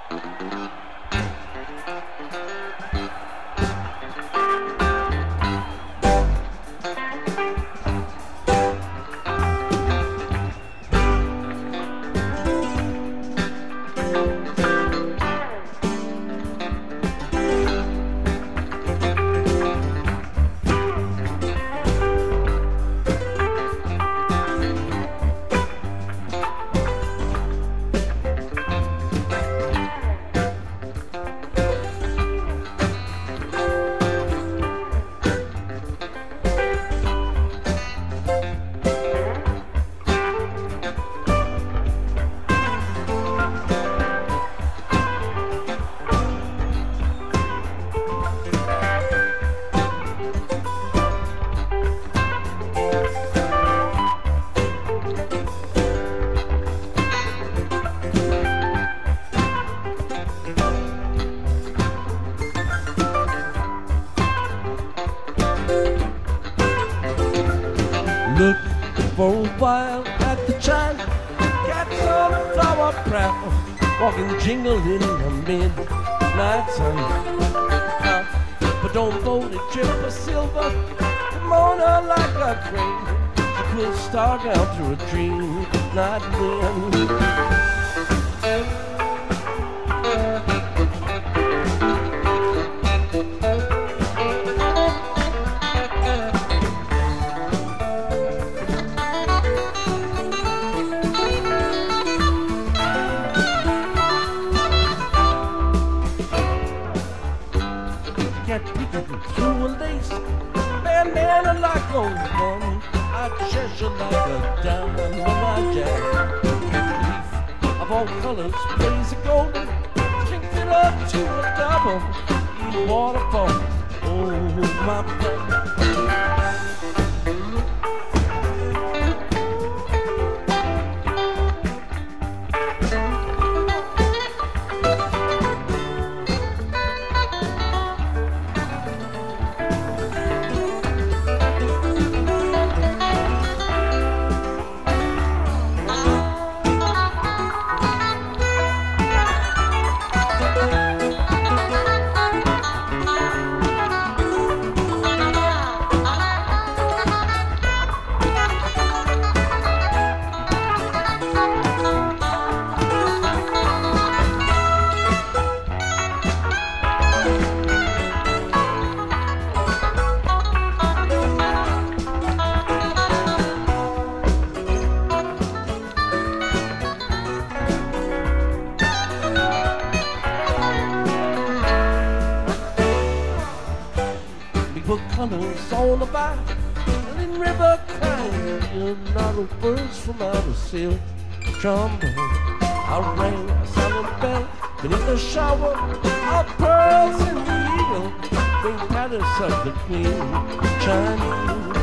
Look for a while at the child, cats on a flower prowl, walking jingle in the midnight sun. But don't vote it chip or silver, come on her like a crane, to pull a star down through a dream night wind. Cat peeking through a lace bandana like a one. I Cheshire like a diamond when I jam. Leaf of all colors, blaze of golden, strength it up to a double. Eat waterfall, oh my friend. Put colors on the bar, and in river crying, not a verse from out of silk trombone. I rang a silent bell beneath the shower of pearls in the eagle, bring Paris of the Queen Chinese.